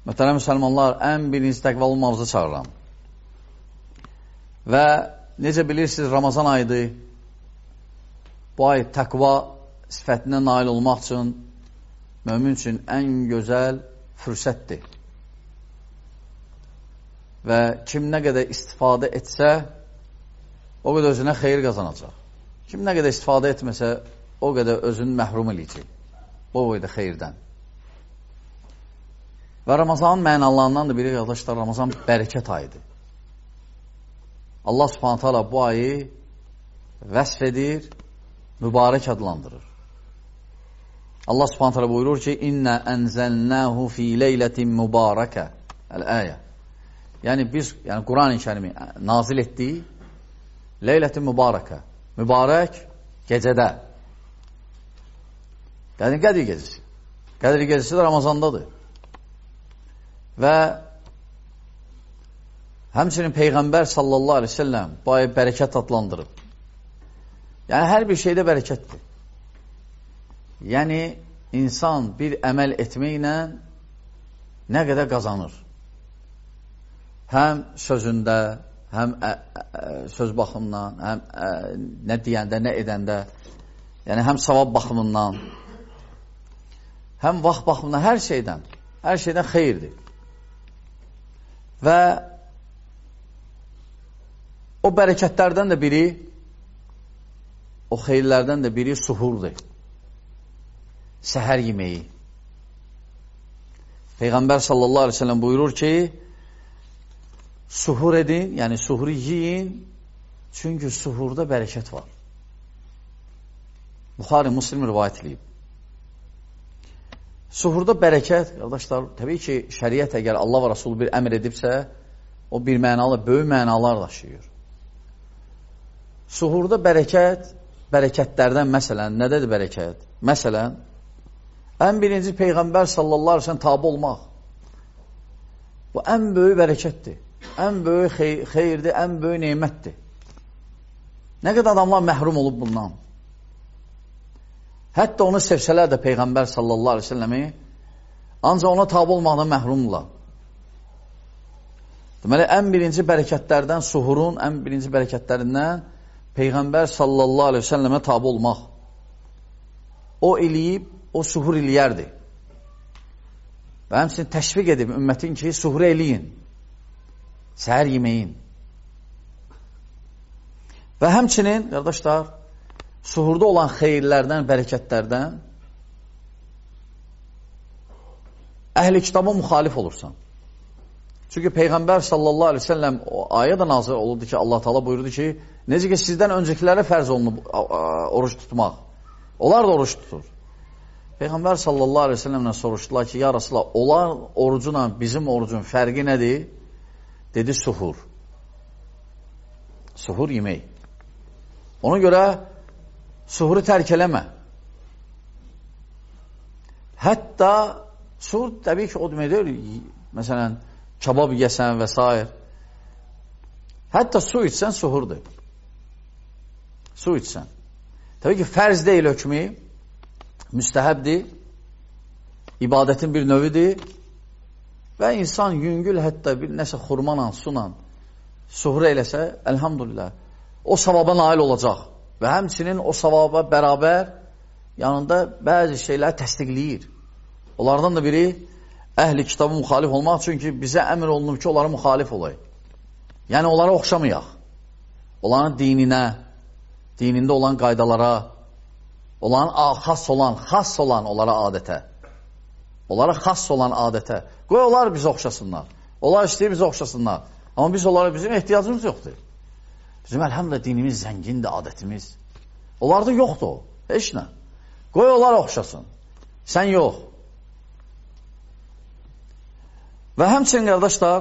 Möhtərəm müsəlmanlar, ən birinci təqvalı olmamızı çağıram. Və necə bilirsiniz, Ramazan ayıdır. Bu ay təqva sifətinə nail olmaq üçün mömin üçün ən gözəl fürsətdir. Və kim nə qədər istifadə etsə, o qədər özünə xeyir qazanacaq. Kim nə qədər istifadə etməsə, o qədər özünü məhrum eləyəcək. O qədər xeyirdən. Və Ramazanın mənalarından da biri, qardaşlar, Ramazan bərəkət ayıdır. Allah Subhanahu taala bu ayı vəsf edir, mübarək adlandırır. Allah Subhanahu taala buyurur ki, İnna enzelnahu fi leyletin mübarəkə. El-ayə. Yəni biz, Quran-ı Kərimi nazil etdik. Leyletin mübarəkə. Mübarək gecədə. Yəni Qədir gecəsi. Qədir gecəsi də Ramazandadır. Və həmçinin Peyğəmbər sallallahu aleyhi ve sellem bu ayı bərəkət adlandırıb. Yəni hər bir şeydə bərəkətdir. Yəni insan bir əməl etməklə nə qədər qazanır? Həm sözündə, həm söz baxımından, həm nə deyəndə, nə edəndə, yəni həm savab baxımından, həm vaxt baxımından, hər şeydən xeyirdir. Və o bərəkətlərdən də biri, o xeyirlərdən də biri suhurdur. Səhər yeməyi. Peyğəmbər sallallahu aleyhi ve sellem buyurur ki, suhur edin, yəni suhuru yiyin, çünki suhurda bərəkət var. Buxari, Müslim rivayət edib. Suhurda bərəkət, qardaşlar, təbii ki, şəriət əgər Allah və Rasulü bir əmr edibsə, o bir mənalı, böyük mənalar daşıyır. Suhurda bərəkət, bərəkətlərdən məsələn, nədədir bərəkət? Məsələn, ən birinci Peyğəmbər sallallahu aleyhi ve sellem tabi olmaq. Bu, ən böyük bərəkətdir. Ən böyük xeyirdir, ən böyük neymətdir. Nə qədər adamlar məhrum olub bundan? Hətta onu sevsələr də Peyğəmbər sallallahu aleyhi ve selləmi, ancaq ona tabi olmaqdan məhrumdurlar. Deməli, ən birinci bərəkətlərdən, suhurun ən birinci bərəkətlərindən Peyğəmbər sallallahu aleyhi ve selləmə tabi olmaq. O eləyib, o suhur eləyərdi. Və həmçinin təşviq edib ümmətin ki, suhur eləyin, səhər yeməyin. Və həmçinin, qardaşlar, suhurda olan xeyirlərdən, bərəkətlərdən əhl-i kitaba müxalif olursan. Çünki Peyğəmbər sallallahu aleyhi ve sellem o ayə də nazir olurdu ki, Allah Teala buyurdu ki, necə ki sizdən öncekilərə fərz olunub oruç tutmaq. Onlar da oruç tutur. Peyğəmbər sallallahu aleyhi ve sellemlə soruşdular ki, ya Resulallah, onlar orucuna bizim orucun fərqi nədir? Dedi, suhur. Suhur yemək. Ona görə suhuru tərk eləmə. Hətta suhur təbii ki, o demək deyil, məsələn, kabab yəsən və s. Hətta su içsən suhurdur. Su içsən. Təbii ki, fərz deyil hökmü, müstəhəbdir, ibadətin bir növüdür və insan yüngül hətta bir nəsə xurmanla, sunan suhur eləsə, əlhamdülillah, o savaba nail olacaq. Və həmçinin o savaba bərabər yanında bəzi şeylər təsdiqləyir. Onlardan da biri əhl-i kitabı müxalif olmaq, çünki bizə əmr olunur ki, onlara müxalif olayıq. Yəni, onlara oxşamayaq. Onların dininə, dinində olan qaydalara, onların xas olan onlara adətə. Onlara xas olan adətə. Qoy, onlar bizə oxşasınlar. Onlar istəyir bizə oxşasınlar. Amma biz onlara bizim ehtiyacımız yoxdur. Bizim əlhamdülillah dinimiz zəngindir, adətimiz. Onlarda yoxdur o, heç nə. Qoy onlar oxşasın, sən yox. Və həmçinin, qardaşlar,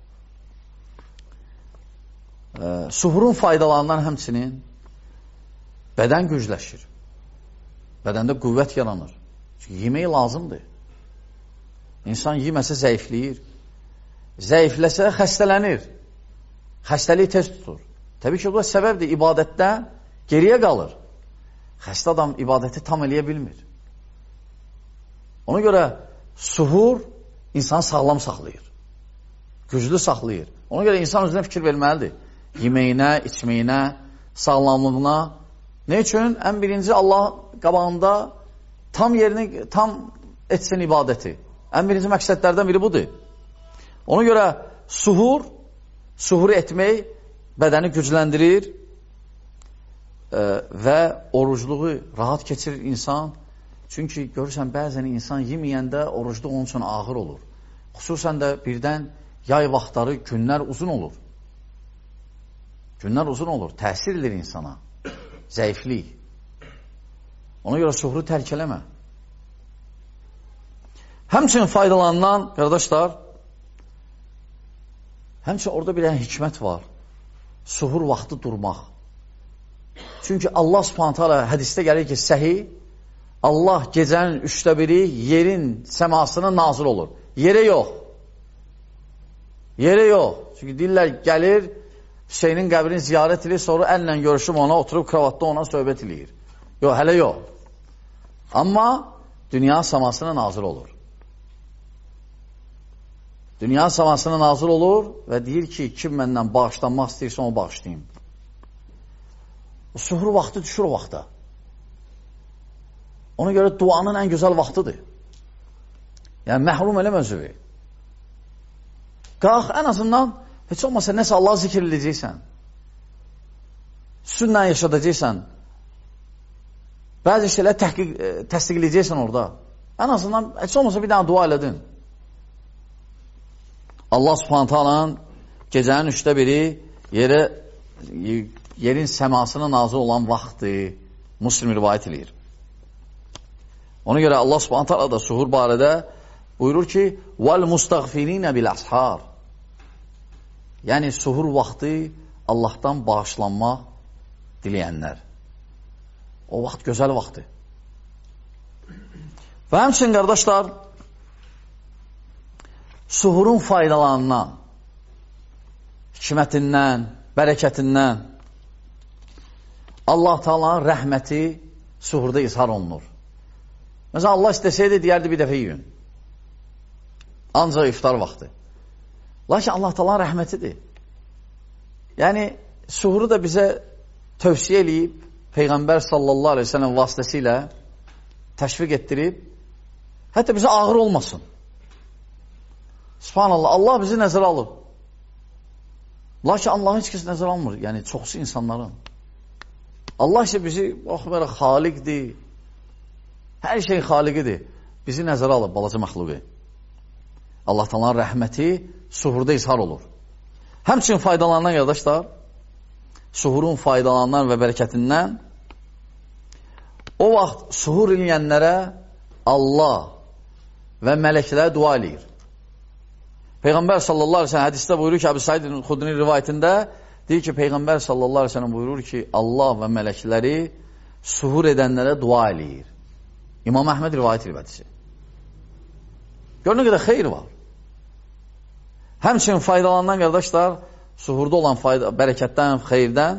suhurun faydalarından həmçinin bədən gücləşir. Bədəndə qüvvət yaranır. Çünki yemək lazımdır. İnsan yeməsə zəifləyir. Zəifləsə xəstələnir. Xəstəliyi tez tutur. Təbii ki, bu da səbəbdir, ibadətdən geriyə qalır. Xəstə adam ibadəti tam eləyə bilmir. Ona görə suhur insanı sağlam saxlayır. Güclü saxlayır. Ona görə insan özünə fikir verməlidir. Yeməyinə, içməyinə, sağlamlığına. Ne üçün? Ən birinci Allah qabağında tam etsin ibadəti. Ən birinci məqsədlərdən biri budur. Ona görə suhur etmək bədəni gücləndirir və orucluğu rahat keçirir insan. Çünki görürsən, bəzən insan yeməyəndə orucluq onun üçün ağır olur. Xüsusən də birdən yay vaxtları günlər uzun olur. Günlər uzun olur, təsir edir insana. Zəiflik. Ona görə suhuru tərk eləmə. Həmçinin faydalanan, qardaşlar, həmçinin orada bir hikmət var. Suhur vaxtı durmaq. Çünki Allah subhanət hələ hədisdə gəlir ki, səhih, Allah gecənin 1/3 yerin səmasına nazil olur. Yerə yox. Yerə yox. Çünki deyirlər, gəlir, Hüseynin qəbrini ziyarət edir, sonra əllə görüşüm ona, oturub kravatda ona söhbət edir. Yox, hələ yox. Amma dünya səmasına nazil olur. Dünya səmasına nazil olur və deyir ki, kim məndən bağışlanmaq istəyirsə onu bağışlayayım. Suhur vaxtı düşür o vaxta. Ona görə duanın ən gözəl vaxtıdır. Yəni, məhrum eləmə özüvü. Qalx, ən azından heç olmasa nəsə Allah zikr edəcəksən. Sünnə yaşadacaqsan. Bəzi şeylər təsdiqləyəcəksən orada. Ən azından heç olmasa bir dənə dua elədin. Allah subhanət halanın gecənin 1/3 yerin səmasına nazil olan vaxtı Müslim rivayət edir. Ona görə Allah subhanət hala da suhur barədə buyurur ki وَالْمُسْتَغْفِرِينَ بِالْأَسْحَارِ Yəni suhur vaxtı Allahdan bağışlanmaq diləyənlər. O vaxt gözəl vaxtdır. Və həmçinin qardaşlar, suhurun faydalarından, hikmətindən, bərəkətindən Allah Taala'nın rəhməti suhurda izhar olunur. Məsələn, Allah istəsəydi, deyərdi bir dəfə yiyin. Ancaq iftar vaxtı. Lakin Allah Taala'nın rəhmətidir. Yəni, suhuru da bizə tövsiyə eləyib, Peyğəmbər sallallahu aleyhi ve sellem vasitəsilə təşviq etdirib, hətta bizə ağır olmasın. Subhanallah, Allah bizi nəzərə alıb. Lakin Allah'ı heç kəs nəzərə almır, yəni çoxsu insanların. Allah isə bizi, baxmayaraq, xaliqdir, hər şeyin xaliqidir. Bizi nəzərə alıb, balaca məxluqu. Allah Taala'nın rəhməti suhurda izhar olur. Həmçinin faydalanan qardaşlar, suhurun faydalanan və bərəkətindən o vaxt suhur eləyənlərə Allah və mələklər dua eləyir. Peyğəmbər sallallahu aleyhi ve sellem hədisdə buyurur ki, Əbu Said Xudri rivayətində deyir ki, Peyğəmbər sallallahu aleyhi ve sellem buyurur ki, Allah və mələkləri suhur edənlərə dua eləyir. İmam Əhməd rivayət rivayətisi. Gör nə qədər xeyir var. Həmçinin faydalanan qardaşlar, suhurda olan bərəkətdən, xeyirdən,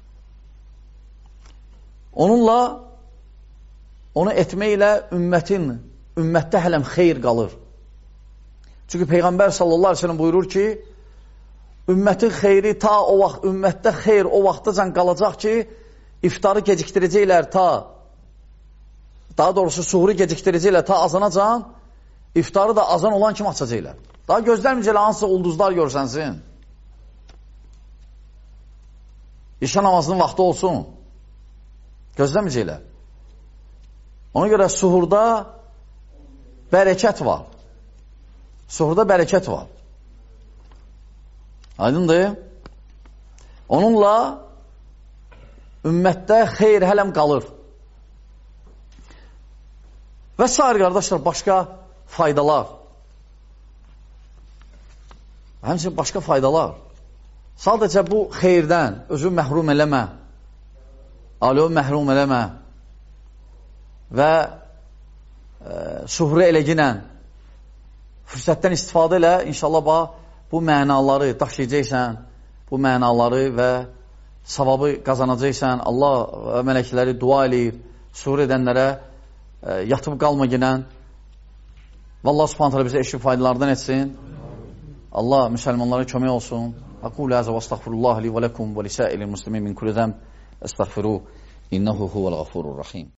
onu etməklə ümmətdə hələm xeyir qalır. Çünki Peyğəmbər sallallahu aleyhi ve sellem buyurur ki, ümmətin xeyri ümmətdə xeyr o vaxtacan qalacaq ki, iftarı gecikdirəcəklər daha doğrusu suhuru gecikdirəcəklər azanacan, iftarı da azan olan kimi açacaqlar. Daha gözlərməyəcəklər hansısa ulduzlar görsənsin. İşə namazının vaxtı olsun. Gözləməyəcəklər. Ona görə suhurda bərəkət var. Suhurda bərəkət var. Aydındır? Onunla ümmətdə xeyr hələm qalır. Və sair qardaşlar, başqa faydalar. Həmçinin başqa faydalar. Sadəcə bu xeyirdən özü məhrum eləmə, alevi məhrum eləmə və suhuru eləginən fürsətdən istifadə elə, inşallah bu mənaları daşıyacaqsən, bu mənaları və savabı qazanacaqsən. Allah və mələkləri dua eləyir, suhur edənlərə yatıb qalma ginən Və Allah subhanət hələ bizə eşki faydalardan etsin. Allah müsəlmanlara kömək olsun. Aqulu həzə və astəğfirullah li və ləkum və lisəili muslimin min kulli zəm. Estəğfiru. İnnehu huvəl ğafurur rahim.